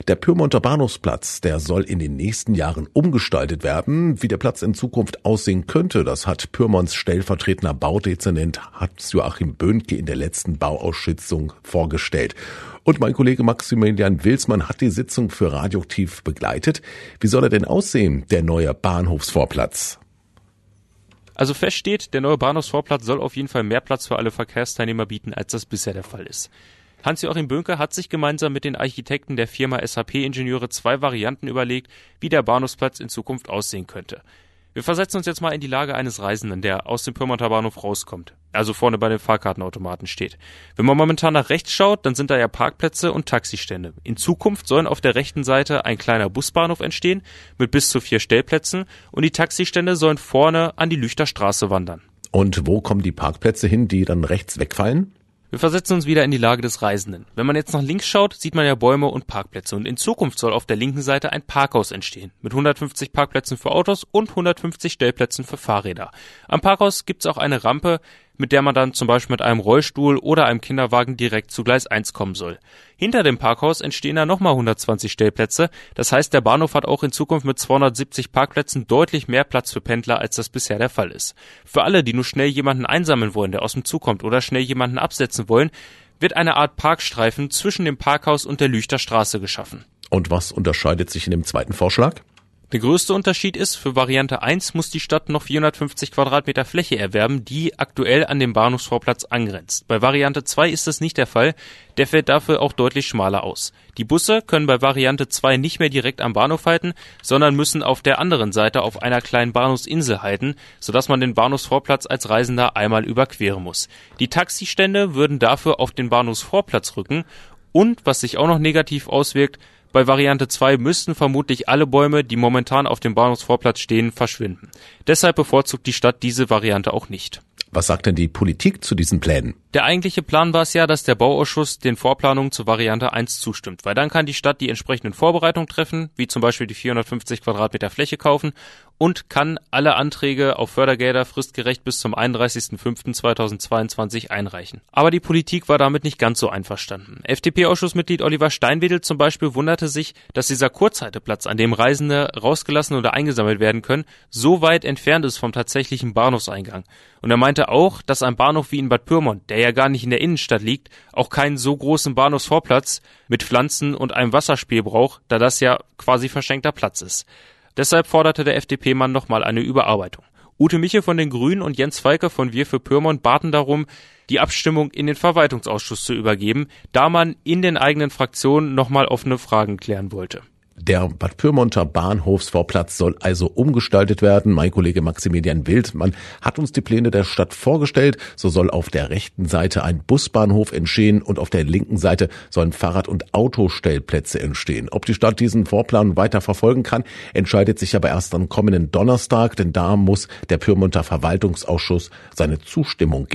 Der Pyrmonter Bahnhofsplatz, der soll in den nächsten Jahren umgestaltet werden. Wie der Platz in Zukunft aussehen könnte, das hat Pyrmonts stellvertretender Baudezernent Hans-Joachim Böhnke in der letzten Bauausschüttung vorgestellt. Und mein Kollege Maximilian Wilsmann hat die Sitzung für Radioaktiv begleitet. Wie soll er denn aussehen, der neue Bahnhofsvorplatz? Also fest steht, der neue Bahnhofsvorplatz soll auf jeden Fall mehr Platz für alle Verkehrsteilnehmer bieten, als das bisher der Fall ist. Hans-Joachim Böhnke hat sich gemeinsam mit den Architekten der Firma SAP-Ingenieure 2 Varianten überlegt, wie der Bahnhofsplatz in Zukunft aussehen könnte. Wir versetzen uns jetzt mal in die Lage eines Reisenden, der aus dem Pyrmonter Bahnhof rauskommt, also vorne bei den Fahrkartenautomaten steht. Wenn man momentan nach rechts schaut, dann sind da ja Parkplätze und Taxistände. In Zukunft sollen auf der rechten Seite ein kleiner Busbahnhof entstehen mit bis zu 4 Stellplätzen und die Taxistände sollen vorne an die Lüchter Straße wandern. Und wo kommen die Parkplätze hin, die dann rechts wegfallen? Wir versetzen uns wieder in die Lage des Reisenden. Wenn man jetzt nach links schaut, sieht man ja Bäume und Parkplätze. Und in Zukunft soll auf der linken Seite ein Parkhaus entstehen. Mit 150 Parkplätzen für Autos und 150 Stellplätzen für Fahrräder. Am Parkhaus gibt's auch eine Rampe, mit der man dann zum Beispiel mit einem Rollstuhl oder einem Kinderwagen direkt zu Gleis 1 kommen soll. Hinter dem Parkhaus entstehen dann nochmal 120 Stellplätze. Das heißt, der Bahnhof hat auch in Zukunft mit 270 Parkplätzen deutlich mehr Platz für Pendler, als das bisher der Fall ist. Für alle, die nur schnell jemanden einsammeln wollen, der aus dem Zug kommt, oder schnell jemanden absetzen wollen, wird eine Art Parkstreifen zwischen dem Parkhaus und der Lüchter Straße geschaffen. Und was unterscheidet sich in dem zweiten Vorschlag? Der größte Unterschied ist, für Variante 1 muss die Stadt noch 450 Quadratmeter Fläche erwerben, die aktuell an den Bahnhofsvorplatz angrenzt. Bei Variante 2 ist das nicht der Fall, der fällt dafür auch deutlich schmaler aus. Die Busse können bei Variante 2 nicht mehr direkt am Bahnhof halten, sondern müssen auf der anderen Seite auf einer kleinen Bahnhofsinsel halten, sodass man den Bahnhofsvorplatz als Reisender einmal überqueren muss. Die Taxistände würden dafür auf den Bahnhofsvorplatz rücken und, was sich auch noch negativ auswirkt, bei Variante 2 müssten vermutlich alle Bäume, die momentan auf dem Bahnhofsvorplatz stehen, verschwinden. Deshalb bevorzugt die Stadt diese Variante auch nicht. Was sagt denn die Politik zu diesen Plänen? Der eigentliche Plan war es ja, dass der Bauausschuss den Vorplanungen zur Variante 1 zustimmt, weil dann kann die Stadt die entsprechenden Vorbereitungen treffen, wie zum Beispiel die 450 Quadratmeter Fläche kaufen und kann alle Anträge auf Fördergelder fristgerecht bis zum 31.05.2022 einreichen. Aber die Politik war damit nicht ganz so einverstanden. FDP-Ausschussmitglied Oliver Steinwedel zum Beispiel wunderte sich, dass dieser Kurzhalteplatz, an dem Reisende rausgelassen oder eingesammelt werden können, so weit entfernt ist vom tatsächlichen Bahnhofseingang. Und er meinte auch, dass ein Bahnhof wie in Bad Pyrmont, der ja gar nicht in der Innenstadt liegt, auch keinen so großen Bahnhofsvorplatz mit Pflanzen und einem Wasserspiel braucht, da das ja quasi verschenkter Platz ist. Deshalb forderte der FDP-Mann nochmal eine Überarbeitung. Ute Miche von den Grünen und Jens Falke von Wir für Pyrmont baten darum, die Abstimmung in den Verwaltungsausschuss zu übergeben, da man in den eigenen Fraktionen nochmal offene Fragen klären wollte. Der Bad Pyrmonter Bahnhofsvorplatz soll also umgestaltet werden. Mein Kollege Maximilian Wildmann hat uns die Pläne der Stadt vorgestellt. So soll auf der rechten Seite ein Busbahnhof entstehen und auf der linken Seite sollen Fahrrad- und Autostellplätze entstehen. Ob die Stadt diesen Vorplan weiter verfolgen kann, entscheidet sich aber erst am kommenden Donnerstag, denn da muss der Pyrmonter Verwaltungsausschuss seine Zustimmung geben.